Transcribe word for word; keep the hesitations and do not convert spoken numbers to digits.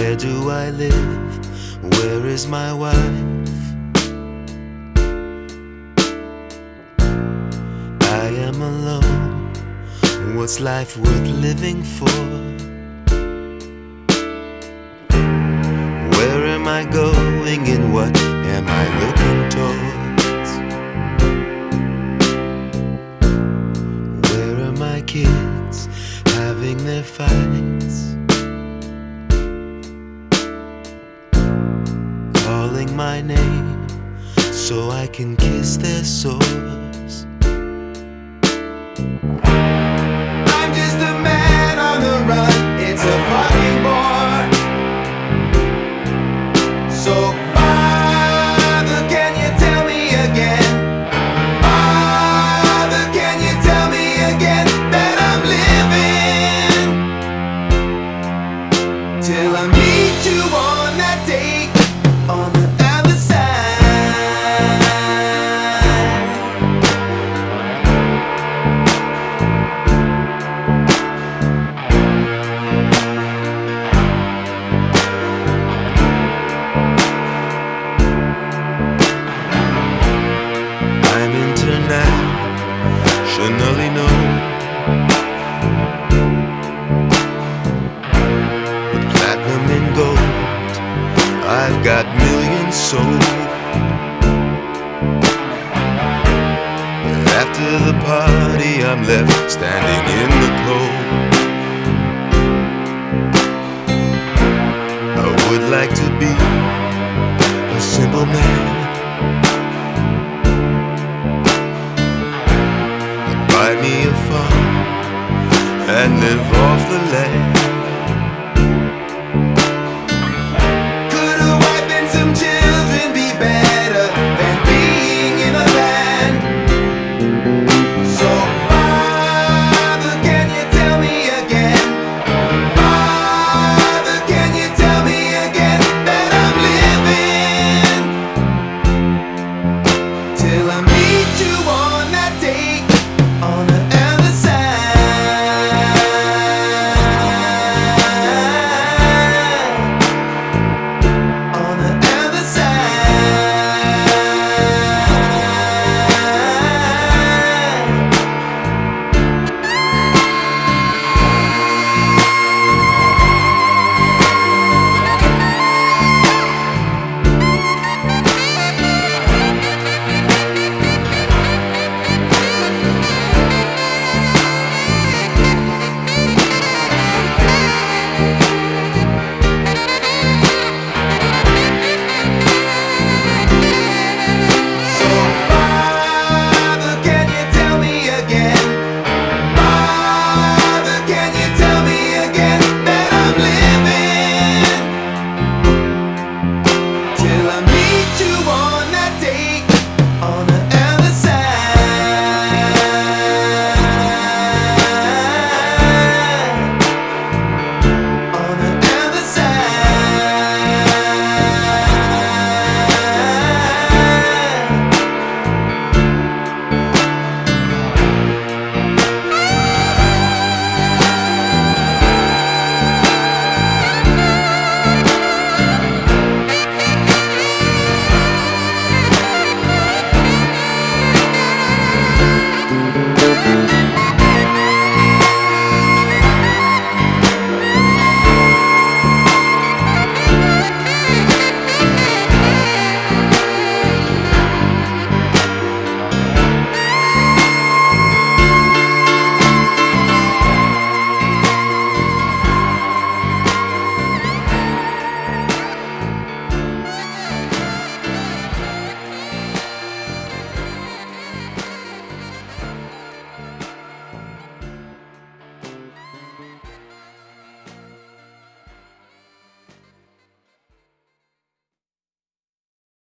Where do I live? Where is my wife? I am alone. What's life worth living for? Where am I going and what am I looking towards? Where are my kids having their fights? Calling my name so I can kiss their sores. I'm just a man on the run, it's a fucking bore. So Father, can you tell me again? Father, can you tell me again that I'm living till I meet you on that date on the other side. I'm internationally known, with platinum and gold, I've got millions sold. And after the party I'm left standing in the cold. I would like to be a simple man, buy me a farm and live off the land.